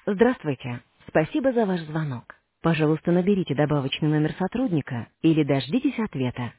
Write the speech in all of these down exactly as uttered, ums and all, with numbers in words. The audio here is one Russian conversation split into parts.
Здравствуйте. Спасибо за ваш звонок. Пожалуйста, наберите добавочный номер сотрудника или дождитесь ответа.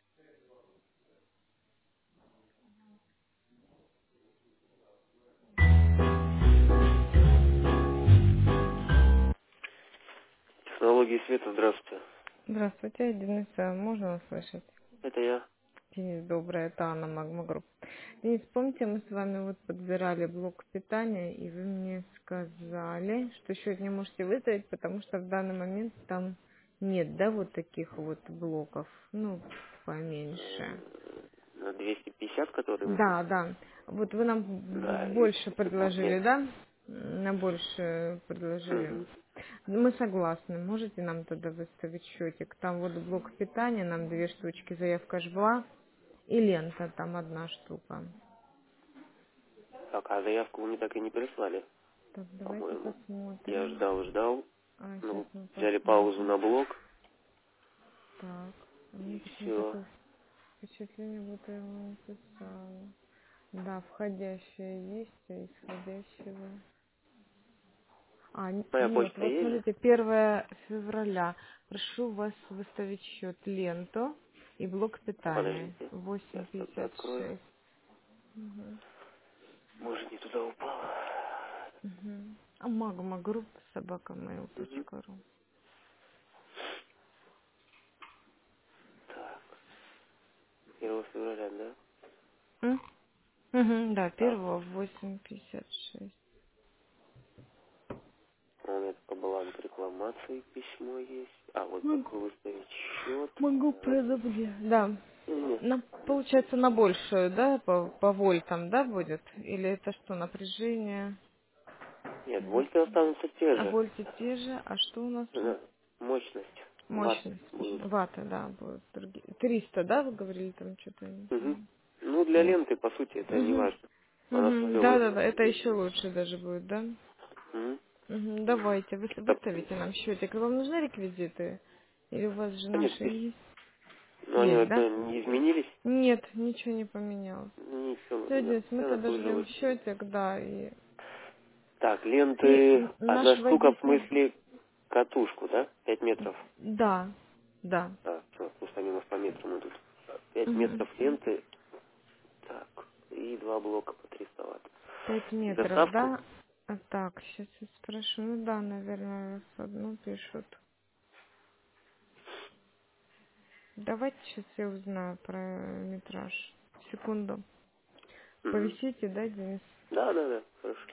Технологии света, здравствуйте. Здравствуйте, Дениса, можно услышать? Это я. Денис, доброе, это Анна Магма Групп. Денис, помните, мы с вами вот подбирали блок питания, и вы мне сказали, что счет не можете выставить, потому что в данный момент там нет, да, вот таких вот блоков, ну, поменьше. Э, На двести пятьдесят, который мы Да, хотим. да. Вот вы нам Да, их больше тут нет. предложили, да? На больше предложили. Мгм. Мы согласны. Можете нам тогда выставить счетик? Там вот блок питания, нам две штучки, заявка жгла и лента, там одна штука. Так, а заявку вы мне так и не прислали, Так, давайте по-моему. Я посмотрим. ждал, ждал. А, сейчас Ну, мы взяли паузу посмотрим. на блок, Так, а мне и почему-то все. такое впечатление, будто я его написала. Да, входящее есть, а исходящего. А, н- Моя нет, почта вот есть же? смотрите, первое февраля. Прошу вас выставить счет ленту и блок питания. Подождите. восемь Сейчас тогда пятьдесят открою. шесть. Угу. Может, не туда упал. Угу. А магма групп собака mail Мгм. точка ру. Так, первого февраля, да? Угу, да, Так, первого в восемь пятьдесят шесть. у меня только баланс рекламации письмо есть. А, вот Могу, прошу выставить счет. могу Вот. продублировать. Да. Не, На, получается, на большую, да, по, по вольтам, да, будет? Или это что, напряжение? нет, вольты Восемь. останутся те А же. вольты те же, а что у нас? Да, мощность. Ватт Мощность. будут. Вата, да, будет. другие. триста, да, вы говорили там что-то? я не Угу. помню. Ну, для Вот. ленты, по сути, это не Угу. важно. Она Угу. свое Да, да, возьмет. да, это еще лучше даже будет, да? Угу. Угу. Давайте, вы Так, выставите нам счетик. Вам нужны реквизиты? Или у вас же нет, наши пись- есть? ну, они Есть, да? это не изменились. Нет, ничего не поменялось. Ничего, Все, на, Денис, мы все на тогда той же ждем высоте. счетик, да, и, Так, и ленты, н- наш одна штука, в водитель, смысле, катушку, да? Пять метров. да, да. А, все, потому что они у нас по метру, ну тут. Пять Мгм. метров ленты, так, и два блока по триста ватт. Пять метров, Доставку? да? А так, сейчас я спрошу. Ну да, наверное, раз одну пишут. Давайте сейчас я узнаю про метраж. Секунду. Угу. Повисите, да, Денис? Да, да, да, хорошо.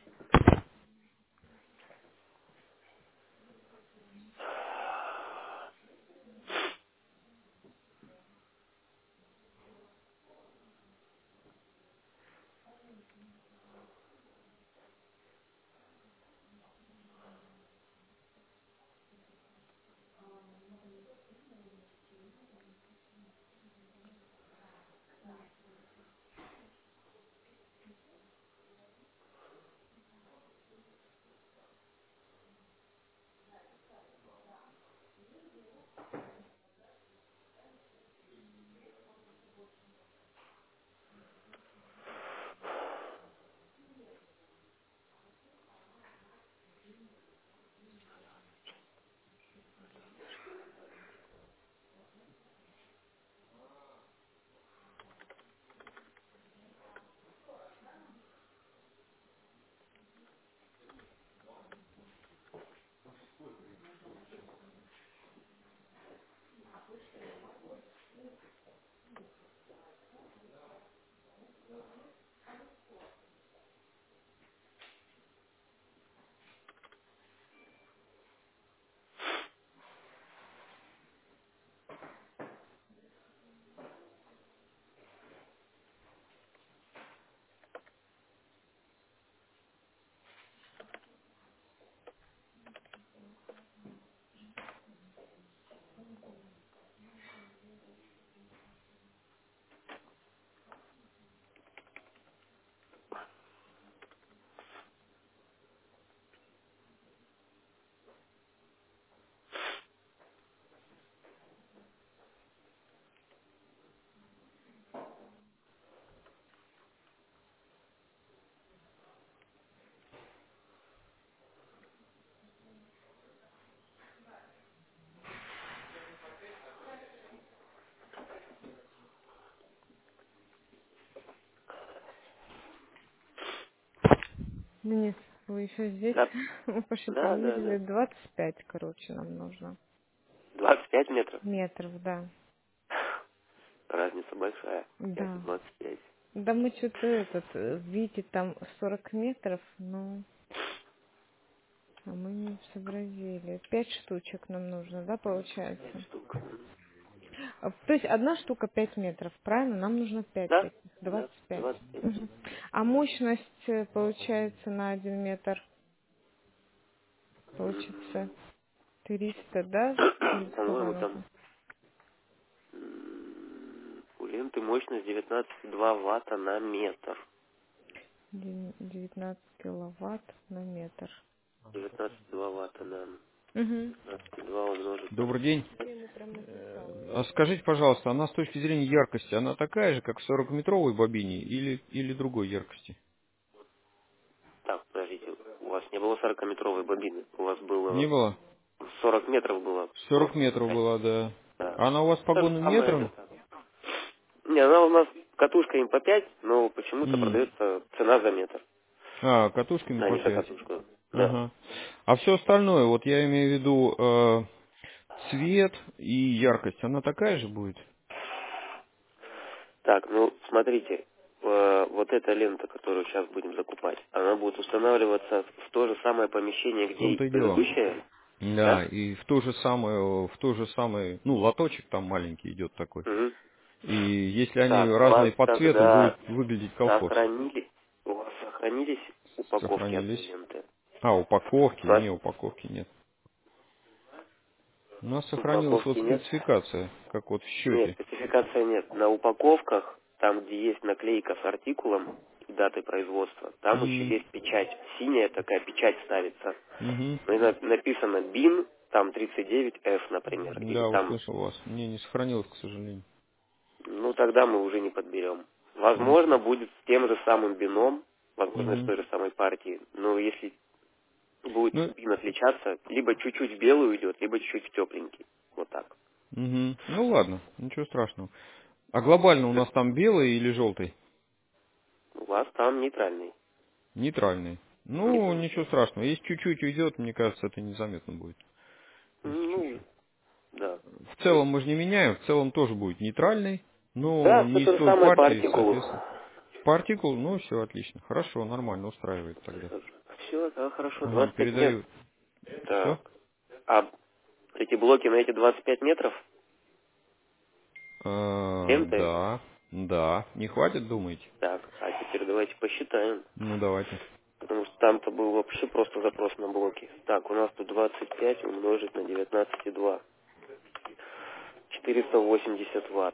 Денис, вы еще здесь? Да, Мы пошли да, да, померили. да. двадцать пять, короче, нам нужно. двадцать пять метров. Метров, да. Разница большая. пять и Да. двадцать пять. Да мы что-то этот, э, видите, там сорок метров, ну, а мы не сообразили. Пять штучек нам нужно, да, получается? Штука. А, То есть одна штука пять метров, правильно? Нам нужно пять Да, таких, да, двадцать пять. двадцать пять. Мгм. А мощность, э, получается, на один метр, получится триста, да? Или сколько По-моему, там нужно? м, у ленты мощность девятнадцать и два ватта на метр. Дев- девятнадцать киловатт на метр. девятнадцать и два ватта на Угу. девятнадцать и два умножить на... Добрый день. Ему прям написал. А скажите, пожалуйста, она с точки зрения яркости, она такая же, как в сорокаметровой бобине или, или другой яркости? Так, подождите, у вас не было сорокаметровой бобины, у вас Не было было? сорок метров было сорок просто. метров была, да. Да. А она у вас То же погонным самое метром? это. Не, она у нас катушка им по пять, но почему-то М. продается цена за метр, А, катушками а по не за пять. катушку. Да. Ага. А все остальное, вот я имею в виду э, цвет и яркость, она такая же будет? Так, ну смотрите, э, вот эта лента, которую сейчас будем закупать, она будет устанавливаться в то же самое помещение, В где и том-то и дело. предыдущая, Да, да? и в то же самое, в то же самое, ну, лоточек там маленький идет такой. Угу. И если они Так, у разные вас по цвету, будет тогда выглядеть колхоз. сохранились, у вас сохранились упаковки Сохранились. одной ленты? А, упаковки? Вас Не, упаковки нет. У нас сохранилась упаковки вот нет? спецификация, как вот в Нет, счете. спецификации нет. На упаковках, там, где есть наклейка с артикулом и датой производства, там еще М, есть печать. Синяя такая печать ставится. мгм. Ну, и на- написано бин, там тридцать девять эф, например. Или Да, там, услышал вас. Не, не сохранилось, к сожалению. ну, тогда мы уже не подберем. М, Возможно, будет с тем же самым бином, возможно, с мгм. той же самой партии. Но если будет Ну, бин отличаться, либо чуть-чуть в белый уйдет, либо чуть-чуть в тепленький. Вот так. мгм. Ну ладно, ничего страшного. А глобально у нас там белый или желтый? У вас там нейтральный. Нейтральный. Ну, Нейтральный. ничего страшного. Если чуть-чуть уйдет, мне кажется, это незаметно будет. Если Ну, чуть-чуть. да. В целом мы же не меняем, в целом тоже будет нейтральный, но Да, все не из то же той самое по партии, артикулу. соответственно. По артикулу, ну все отлично. Хорошо, нормально, устраивает тогда. Все, да, хорошо, Ага, двадцать пять метров. передаю. Что? Так. А эти блоки на эти двадцать пять метров А, ленты? да, да. Не хватит, думаете? Так, а теперь давайте посчитаем. Ну давайте. Потому что там-то был вообще просто запрос на блоки. Так, у нас тут двадцать пять умножить на девятнадцать и два. четыреста восемьдесят ватт.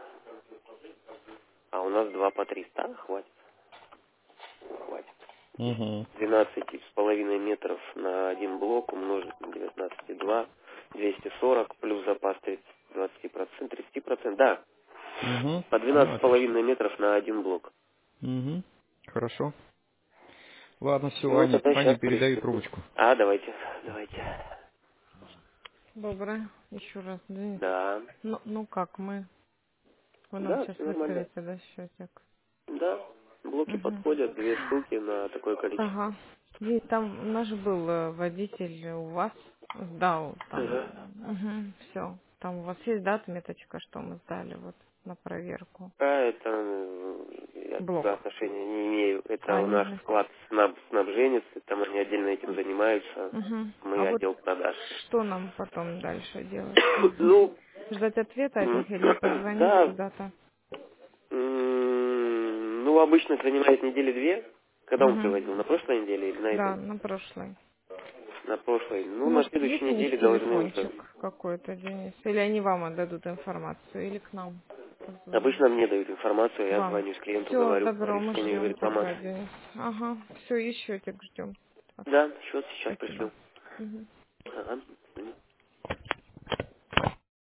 А у нас два по триста. А, хватит. Хватит. Угу. двенадцать с половиной метров на один блок умножить на девятнадцать и два. двести сорок плюс запас тридцать, двадцать процентов, тридцать процентов. Да, Угу. по Ну двенадцать с отлично. половиной метров на один блок. Угу. Хорошо. Ладно, все, Ну, Аня, тогда Аня, сейчас передаю приступим. трубочку. А, давайте, давайте. Доброе. Еще раз, Денис. Да, Ну, ну как мы? Вы нам да, сейчас все нормально. выставите, да, счетик? Да, блоки Угу. подходят, две штуки на такое количество. Ага. И там у нас же был э, водитель у вас, сдал там. Ага. Угу, все. Там у вас есть, да, отметочка, что мы сдали вот на проверку? А это э, я туда Блок. отношения не имею. Это А, у не наш знаю. склад снаб, снабженец, там они отдельно этим занимаются. Угу. А Мы вот отдел продаж. что нам потом дальше делать? Ну, Ждать ответа от м, них или позвонить да, куда-то? м, ну, обычно занимает недели две. Когда он Угу. привозил? На прошлой неделе или на Да, этой? на прошлой. На прошлой. Ну, на Может, следующей есть у них неделе должны уже. телефончик какой-то, Денис? Или они вам отдадут информацию, или к нам позвонят? Обычно мне дают информацию, я Вам. звоню с клиенту, Все, говорю по добро, мы решению ждем рекламации. тогда, Денис. Ага, все, и счетик ждем. Так, Да, счет сейчас спасибо. пришлю. Мгм. Ага.